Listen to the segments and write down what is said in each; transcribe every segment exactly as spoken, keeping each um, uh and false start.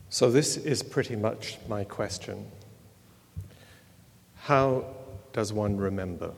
So this is pretty much my question. How does one remember?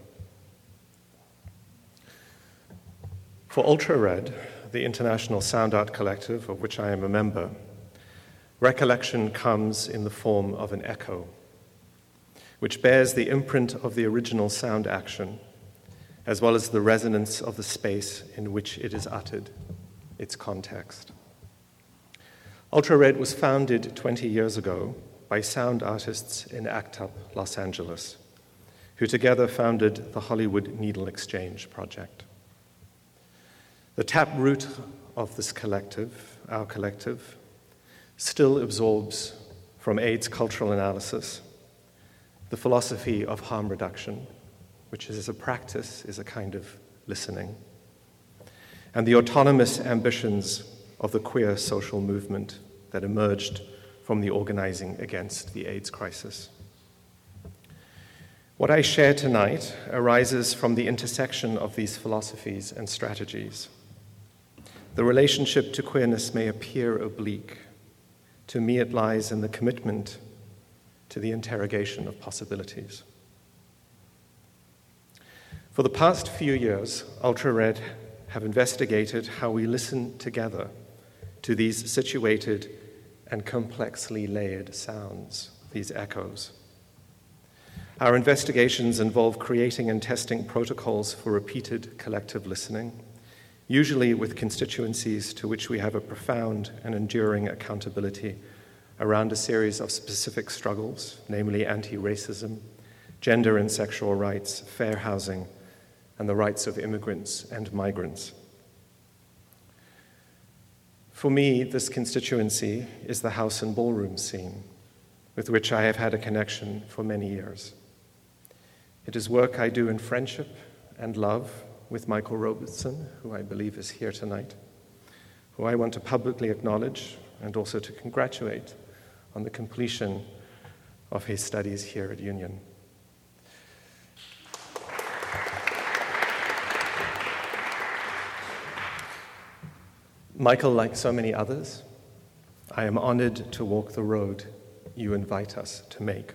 For UltraRed, the international sound art collective of which I am a member, recollection comes in the form of an echo, which bears the imprint of the original sound action, as well as the resonance of the space in which it is uttered, its context. UltraRed was founded twenty years ago by sound artists in ACT UP, Los Angeles, who together founded the Hollywood Needle Exchange Project. The taproot of this collective, our collective, still absorbs from AIDS cultural analysis the philosophy of harm reduction, which is as a practice is a kind of listening, and the autonomous ambitions of the queer social movement that emerged from the organizing against the AIDS crisis. What I share tonight arises from the intersection of these philosophies and strategies. The relationship to queerness may appear oblique. To me, it lies in the commitment to the interrogation of possibilities. For the past few years, UltraRed have investigated how we listen together to these situated and complexly layered sounds, these echoes. Our investigations involve creating and testing protocols for repeated collective listening, usually with constituencies to which we have a profound and enduring accountability around a series of specific struggles, namely anti-racism, gender and sexual rights, fair housing, and the rights of immigrants and migrants. For me, this constituency is the house and ballroom scene, with which I have had a connection for many years. It is work I do in friendship and love with Michael Robertson, who I believe is here tonight, who I want to publicly acknowledge and also to congratulate on the completion of his studies here at Union. Michael, like so many others, I am honored to walk the road you invite us to make.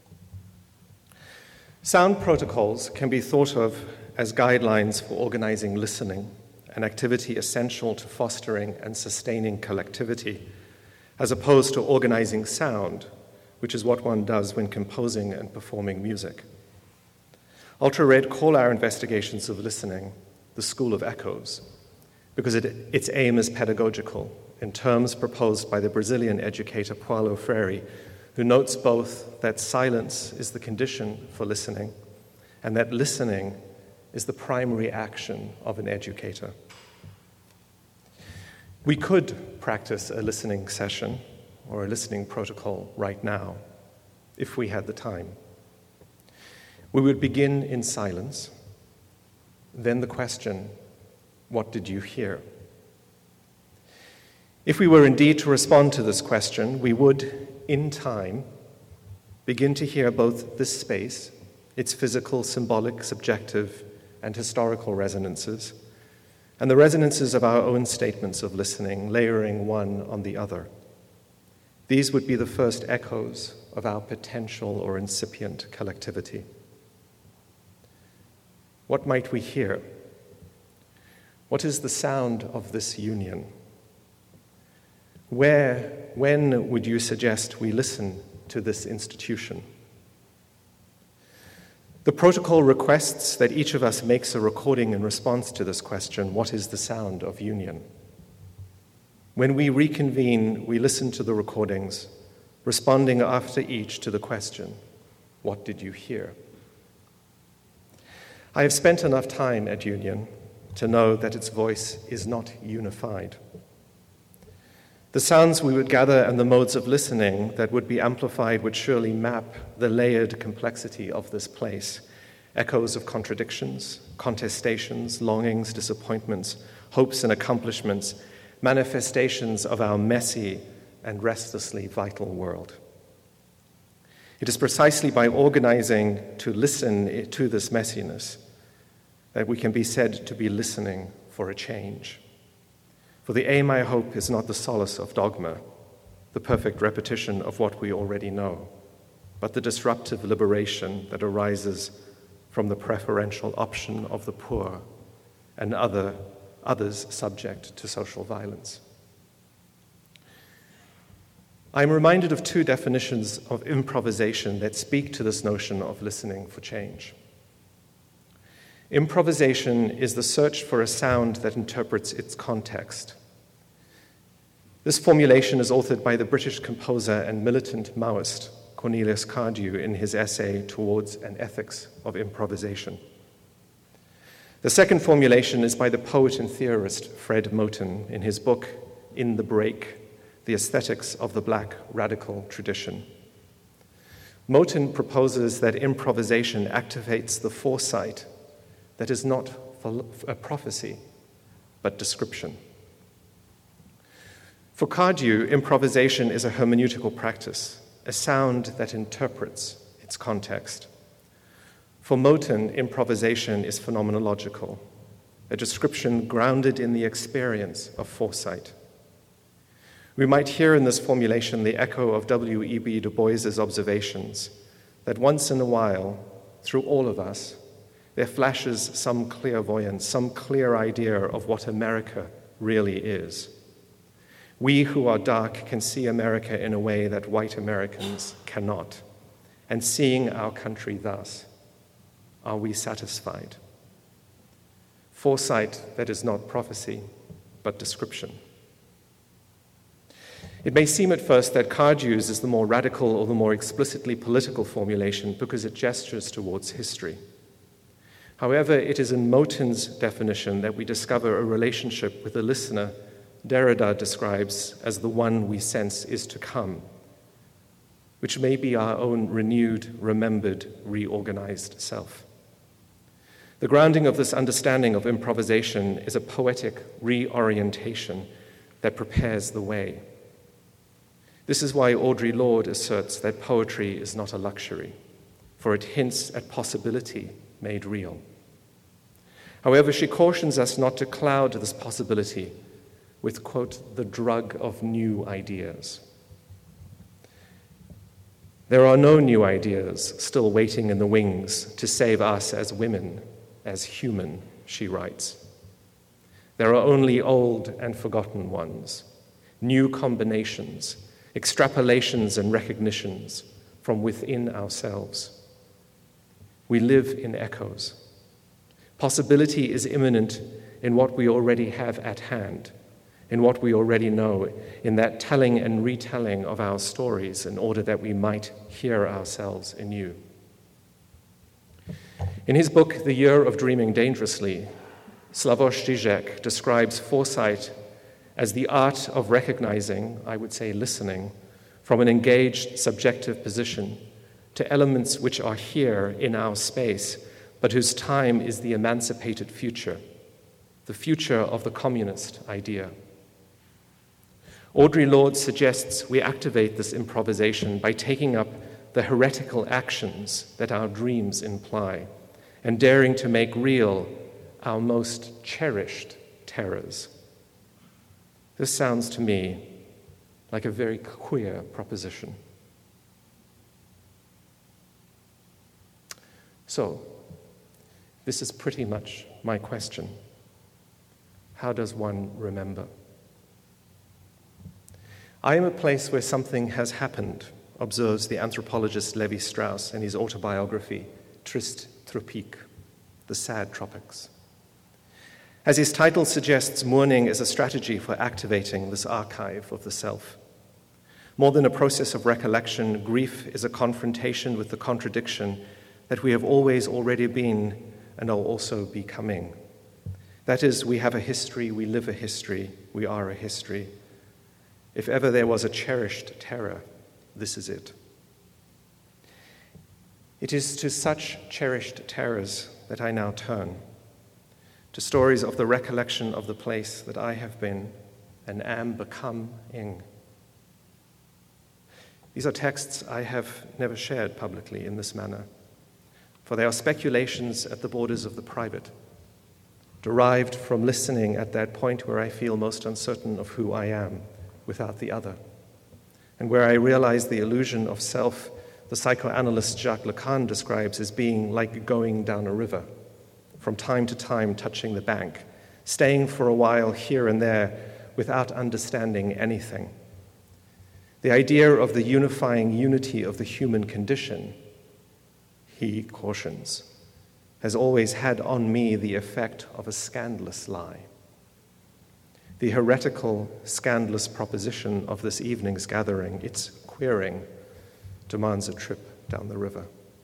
Sound protocols can be thought of as guidelines for organizing listening, an activity essential to fostering and sustaining collectivity, as opposed to organizing sound, which is what one does when composing and performing music. UltraRed call our investigations of listening the School of Echoes, because it, its aim is pedagogical, in terms proposed by the Brazilian educator Paulo Freire, who notes both that silence is the condition for listening and that listening is the primary action of an educator. We could practice a listening session or a listening protocol right now, if we had the time. We would begin in silence, then the question, what did you hear? If we were indeed to respond to this question, we would, in time, begin to hear both this space, its physical, symbolic, subjective, and historical resonances, and the resonances of our own statements of listening, layering one on the other. These would be the first echoes of our potential or incipient collectivity. What might we hear? What is the sound of this union? Where, when would you suggest we listen to this institution? The protocol requests that each of us makes a recording in response to this question, what is the sound of union? When we reconvene, we listen to the recordings, responding after each to the question, what did you hear? I have spent enough time at Union to know that its voice is not unified. The sounds we would gather and the modes of listening that would be amplified would surely map the layered complexity of this place, echoes of contradictions, contestations, longings, disappointments, hopes and accomplishments, manifestations of our messy and restlessly vital world. It is precisely by organizing to listen to this messiness that we can be said to be listening for a change. For the aim, I hope, is not the solace of dogma, the perfect repetition of what we already know, but the disruptive liberation that arises from the preferential option of the poor and other, others subject to social violence. I'm reminded of two definitions of improvisation that speak to this notion of listening for change. Improvisation is the search for a sound that interprets its context. This formulation is authored by the British composer and militant Maoist Cornelius Cardew in his essay Towards an Ethics of Improvisation. The second formulation is by the poet and theorist Fred Moten in his book In the Break, The Aesthetics of the Black Radical Tradition. Moten proposes that improvisation activates the foresight that is not a prophecy, but description. For Cardew, improvisation is a hermeneutical practice, a sound that interprets its context. For Moten, improvisation is phenomenological, a description grounded in the experience of foresight. We might hear in this formulation the echo of W E B Du Bois's observations that once in a while, through all of us, there flashes some clairvoyance, some clear idea of what America really is. We who are dark can see America in a way that white Americans cannot. And seeing our country thus, are we satisfied? Foresight that is not prophecy, but description. It may seem at first that Cardew's is the more radical or the more explicitly political formulation because it gestures towards history. However, it is in Moten's definition that we discover a relationship with the listener Derrida describes as the one we sense is to come, which may be our own renewed, remembered, reorganized self. The grounding of this understanding of improvisation is a poetic reorientation that prepares the way. This is why Audre Lorde asserts that poetry is not a luxury, for it hints at possibility made real. However, she cautions us not to cloud this possibility with, quote, the drug of new ideas. There are no new ideas still waiting in the wings to save us as women, as human, she writes. There are only old and forgotten ones, new combinations, extrapolations and recognitions from within ourselves. We live in echoes. Possibility is imminent in what we already have at hand, in what we already know, in that telling and retelling of our stories in order that we might hear ourselves anew. In his book, The Year of Dreaming Dangerously, Slavoj Žižek describes foresight as the art of recognizing, I would say listening, from an engaged subjective position to elements which are here in our space, but whose time is the emancipated future, the future of the communist idea. Audre Lorde suggests we activate this improvisation by taking up the heretical actions that our dreams imply and daring to make real our most cherished terrors. This sounds to me like a very queer proposition. So, this is pretty much my question. How does one remember? I am a place where something has happened, observes the anthropologist Levi Strauss in his autobiography, Triste Tropique, The Sad Tropics. As his title suggests, mourning is a strategy for activating this archive of the self. More than a process of recollection, grief is a confrontation with the contradiction that we have always already been and are also becoming. That is, we have a history, we live a history, we are a history. If ever there was a cherished terror, this is it. It is to such cherished terrors that I now turn, to stories of the recollection of the place that I have been and am becoming. These are texts I have never shared publicly in this manner, for they are speculations at the borders of the private, derived from listening at that point where I feel most uncertain of who I am without the other, and where I realized the illusion of self the psychoanalyst Jacques Lacan describes as being like going down a river, from time to time touching the bank, staying for a while here and there without understanding anything. The idea of the unifying unity of the human condition, he cautions, has always had on me the effect of a scandalous lie. The heretical, scandalous proposition of this evening's gathering, its queering, demands a trip down the river.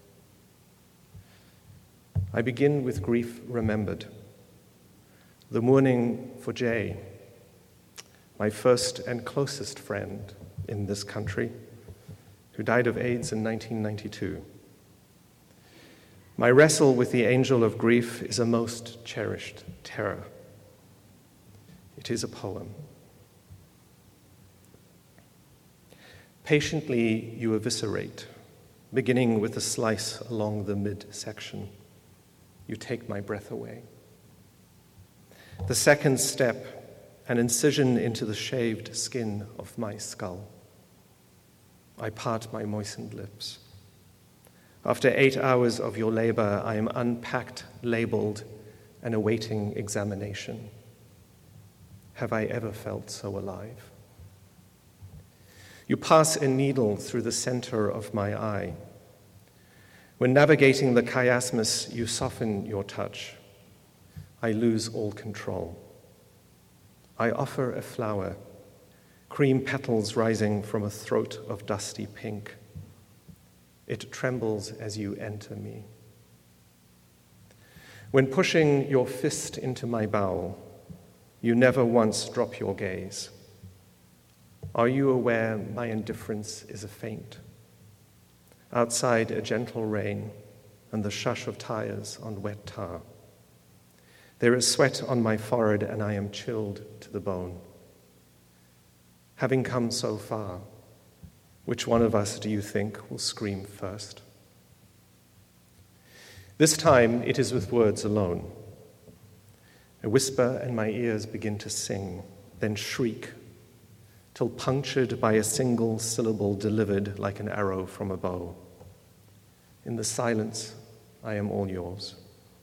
I begin with grief remembered. The mourning for Jay, my first and closest friend in this country, who died of AIDS in nineteen ninety-two. My wrestle with the angel of grief is a most cherished terror. It is a poem. Patiently you eviscerate, beginning with a slice along the midsection. You take my breath away. The second step, an incision into the shaved skin of my skull. I part my moistened lips. After eight hours of your labor, I am unpacked, labeled, and awaiting examination. Have I ever felt so alive? You pass a needle through the center of my eye. When navigating the chiasmus, you soften your touch. I lose all control. I offer a flower, cream petals rising from a throat of dusty pink. It trembles as you enter me. When pushing your fist into my bowel, you never once drop your gaze. Are you aware my indifference is a feint? Outside, a gentle rain and the shush of tires on wet tar. There is sweat on my forehead and I am chilled to the bone. Having come so far, which one of us do you think will scream first? This time it is with words alone. A whisper and my ears begin to sing, then shriek, till punctured by a single syllable delivered like an arrow from a bow. In the silence, I am all yours.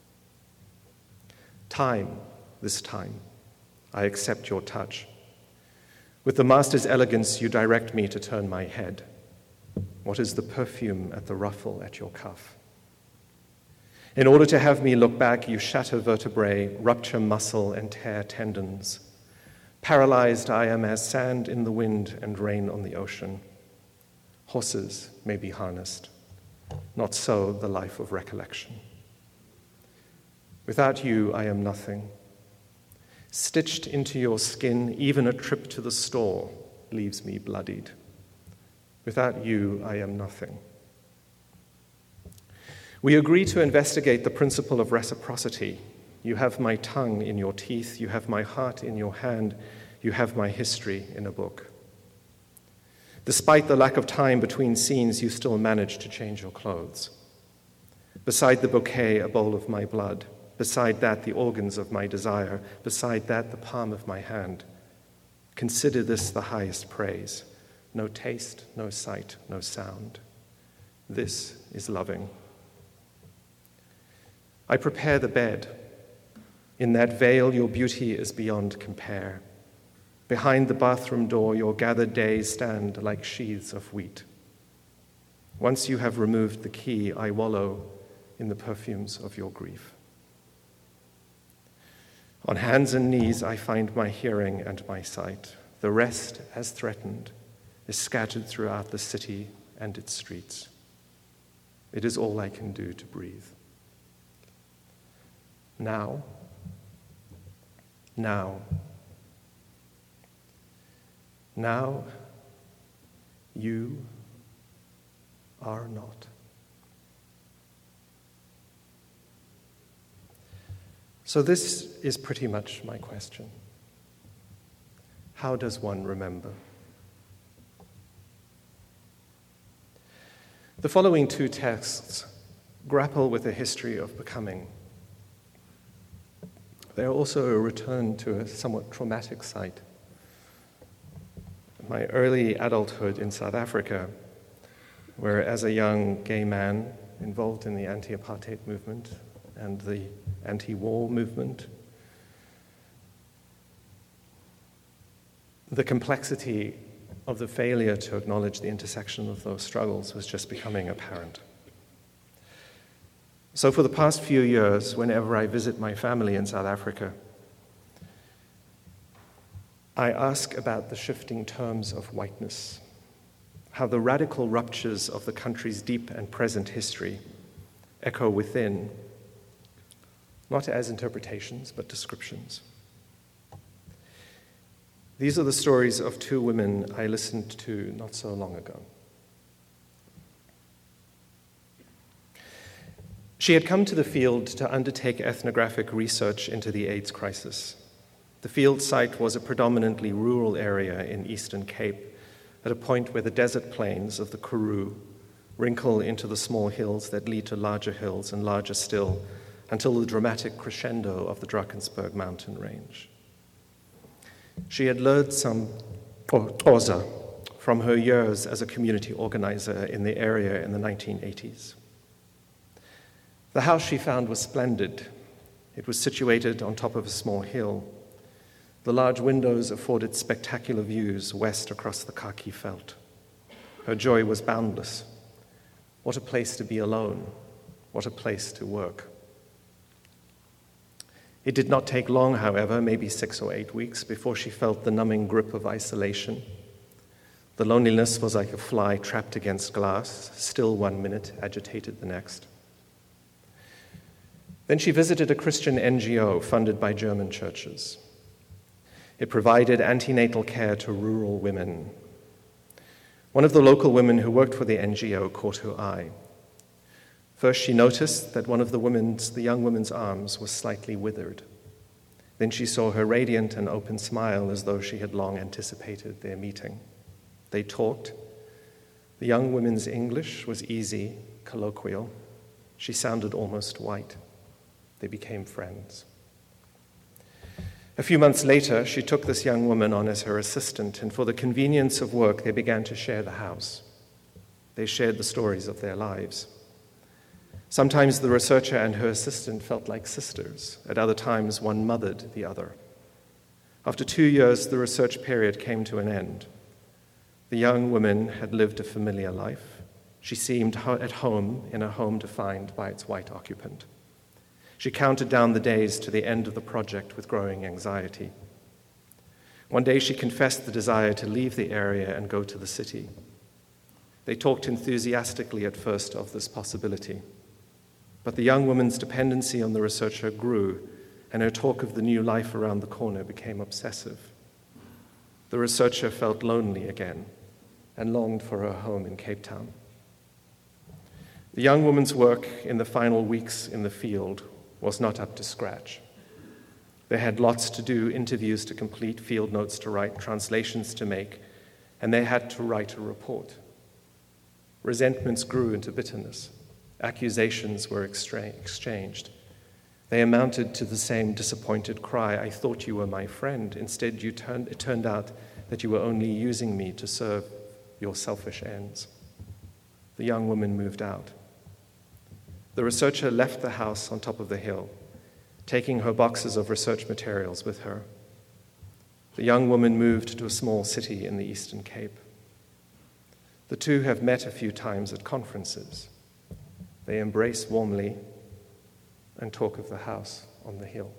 Time, this time, I accept your touch. With the master's elegance, you direct me to turn my head. What is the perfume at the ruffle at your cuff? In order to have me look back, you shatter vertebrae, rupture muscle, and tear tendons. Paralyzed, I am as sand in the wind and rain on the ocean. Horses may be harnessed. Not so the life of recollection. Without you, I am nothing. Stitched into your skin, even a trip to the store leaves me bloodied. Without you, I am nothing. We agree to investigate the principle of reciprocity. You have my tongue in your teeth, you have my heart in your hand, you have my history in a book. Despite the lack of time between scenes, you still manage to change your clothes. Beside the bouquet, a bowl of my blood. Beside that, the organs of my desire. Beside that, the palm of my hand. Consider this the highest praise. No taste, no sight, no sound. This is loving. I prepare the bed. In that veil, your beauty is beyond compare. Behind the bathroom door, your gathered days stand like sheaths of wheat. Once you have removed the key, I wallow in the perfumes of your grief. On hands and knees, I find my hearing and my sight. The rest, as threatened, is scattered throughout the city and its streets. It is all I can do to breathe. Now, now, now, you are not. So this is pretty much my question. How does one remember? The following two texts grapple with the history of becoming. They are also a return to a somewhat traumatic site. my early adulthood in South Africa, where as a young gay man involved in the anti-apartheid movement and the anti-war movement, the complexity of the failure to acknowledge the intersection of those struggles was just becoming apparent. So for the past few years, whenever I visit my family in South Africa, I ask about the shifting terms of whiteness, how the radical ruptures of the country's deep and present history echo within, not as interpretations, but descriptions. These are the stories of two women I listened to not so long ago. She had come to the field to undertake ethnographic research into the AIDS crisis. The field site was a predominantly rural area in Eastern Cape, at a point where the desert plains of the Karoo wrinkle into the small hills that lead to larger hills and larger still, until the dramatic crescendo of the Drakensberg mountain range. She had learned some Xhosa from her years as a community organizer in the area in the nineteen eighties. The house she found was splendid. It was situated on top of a small hill. The large windows afforded spectacular views west across the Khaki Veld. Her joy was boundless. What a place to be alone. What a place to work. It did not take long, however, maybe six or eight weeks, before she felt the numbing grip of isolation. The loneliness was like a fly trapped against glass, still one minute, agitated the next. Then she visited a Christian N G O funded by German churches. It provided antenatal care to rural women. One of the local women who worked for the N G O caught her eye. First, she noticed that one of the women's, the young woman's arms was slightly withered. Then she saw her radiant and open smile as though she had long anticipated their meeting. They talked. The young woman's English was easy, colloquial. She sounded almost white. They became friends. A few months later, she took this young woman on as her assistant, and for the convenience of work, they began to share the house. They shared the stories of their lives. Sometimes the researcher and her assistant felt like sisters. At other times, one mothered the other. After two years, the research period came to an end. The young woman had lived a familiar life. She seemed at home in a home defined by its white occupant. She counted down the days to the end of the project with growing anxiety. One day she confessed the desire to leave the area and go to the city. They talked enthusiastically at first of this possibility, but the young woman's dependency on the researcher grew, and her talk of the new life around the corner became obsessive. The researcher felt lonely again and longed for her home in Cape Town. The young woman's work in the final weeks in the field was not up to scratch. They had lots to do, interviews to complete, field notes to write, translations to make, and they had to write a report. Resentments grew into bitterness. Accusations were extra- exchanged. They amounted to the same disappointed cry, "I thought you were my friend. Instead, you turned, it turned out that you were only using me to serve your selfish ends." The young woman moved out. The researcher left the house on top of the hill, taking her boxes of research materials with her. The young woman moved to a small city in the Eastern Cape. The two have met a few times at conferences. They embrace warmly and talk of the house on the hill.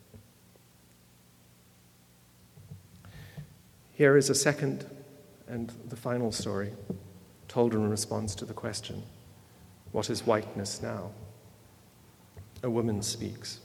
Here is a second and the final story, told in response to the question, what is whiteness now? A woman speaks.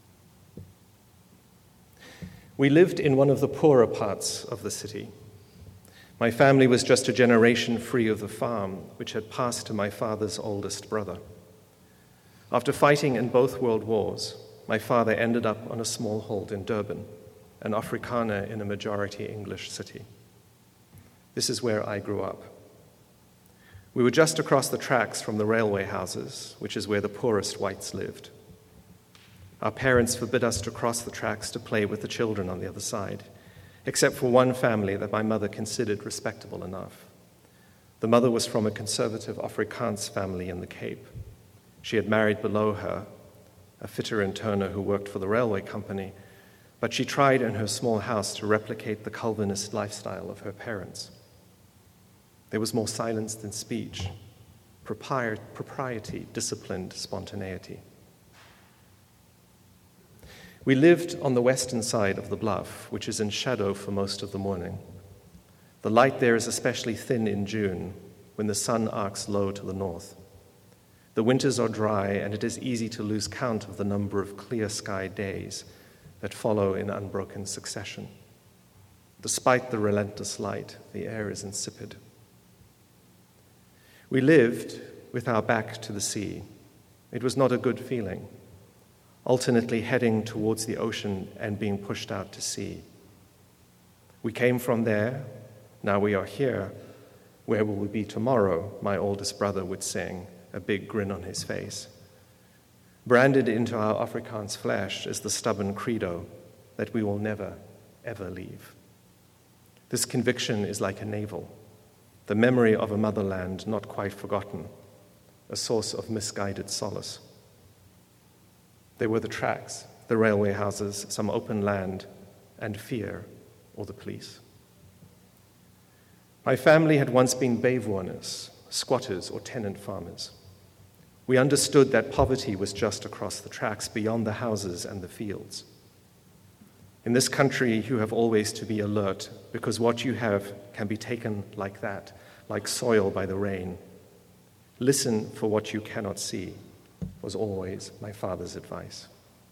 We lived in one of the poorer parts of the city. My family was just a generation free of the farm, which had passed to my father's oldest brother. After fighting in both world wars, my father ended up on a small hold in Durban, an Afrikaner in a majority English city. This is where I grew up. We were just across the tracks from the railway houses, which is where the poorest whites lived. Our parents forbid us to cross the tracks to play with the children on the other side. except for one family that my mother considered respectable enough. The mother was from a conservative Afrikaans family in the Cape. She had married below her, a fitter and turner who worked for the railway company, but she tried in her small house to replicate the Calvinist lifestyle of her parents. There was more silence than speech, propriety, disciplined spontaneity. We lived on the western side of the bluff, which is in shadow for most of the morning. The light there is especially thin in June, when the sun arcs low to the north. The winters are dry, and it is easy to lose count of the number of clear sky days that follow in unbroken succession. Despite the relentless light, the air is insipid. We lived with our back to the sea. It was not a good feeling, alternately heading towards the ocean and being pushed out to sea. We came from there, now we are here. Where will we be tomorrow? My oldest brother would sing, a big grin on his face. Branded into our Afrikaans flesh is the stubborn credo that we will never, ever leave. This conviction is like a navel, the memory of a motherland not quite forgotten, a source of misguided solace. There were the tracks, the railway houses, some open land, and fear, or the police. My family had once been Baywooners, squatters or tenant farmers. We understood that poverty was just across the tracks, beyond the houses and the fields. In this country, you have always to be alert, because what you have can be taken like that, like soil by the rain. Listen for what you cannot see, was always my father's advice.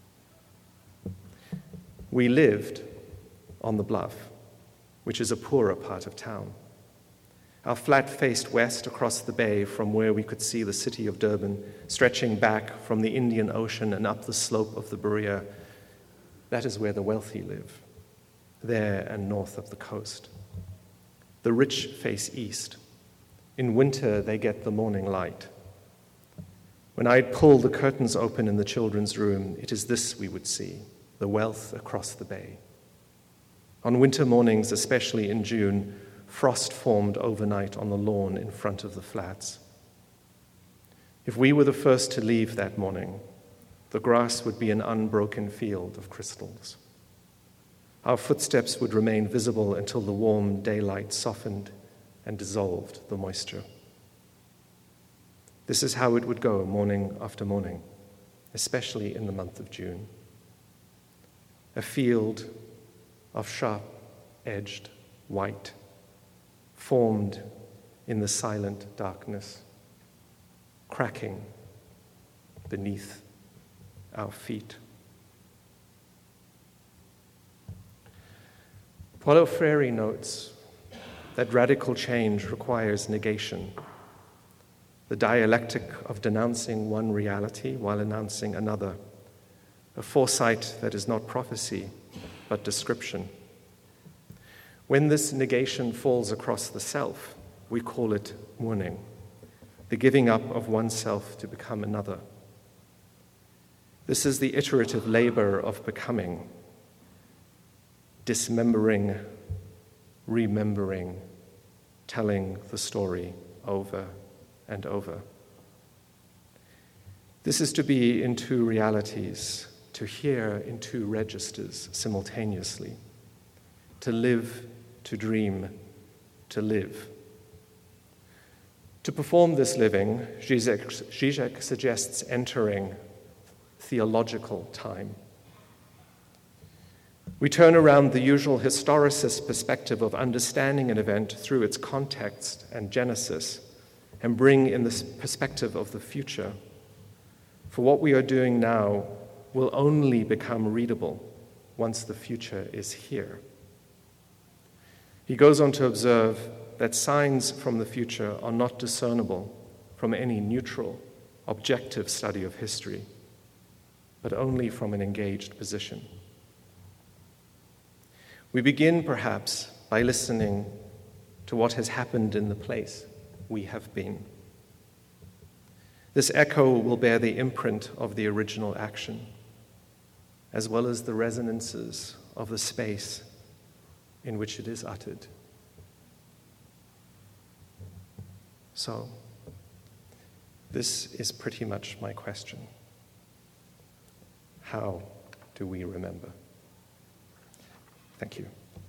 We lived on the bluff, which is a poorer part of town. Our flat faced west across the bay from where we could see the city of Durban, stretching back from the Indian Ocean and up the slope of the Berea. That is where the wealthy live, there and north of the coast. The rich face east. In winter, they get the morning light. When I'd pull the curtains open in the children's room, it is this we would see, the wealth across the bay. On winter mornings, especially in June, frost formed overnight on the lawn in front of the flats. If we were the first to leave that morning, the grass would be an unbroken field of crystals. Our footsteps would remain visible until the warm daylight softened and dissolved the moisture. This is how it would go morning after morning, especially in the month of June. A field of sharp-edged white, formed in the silent darkness, cracking beneath our feet. Paulo Freire notes that radical change requires negation, the dialectic of denouncing one reality while announcing another, a foresight that is not prophecy, but description. When this negation falls across the self, we call it mourning, the giving up of oneself to become another. This is the iterative labor of becoming, dismembering, remembering, telling the story over and over. This is to be in two realities, to hear in two registers simultaneously, to live, to dream, to live. To perform this living, Zizek, Zizek suggests entering theological time. We turn around the usual historicist perspective of understanding an event through its context and genesis and bring in the perspective of the future. For what we are doing now will only become readable once the future is here. He goes on to observe that signs from the future are not discernible from any neutral, objective study of history, but only from an engaged position. We begin, perhaps, by listening to what has happened in the place we have been. This echo will bear the imprint of the original action, as well as the resonances of the space in which it is uttered. So, this is pretty much my question. How do we remember? Thank you.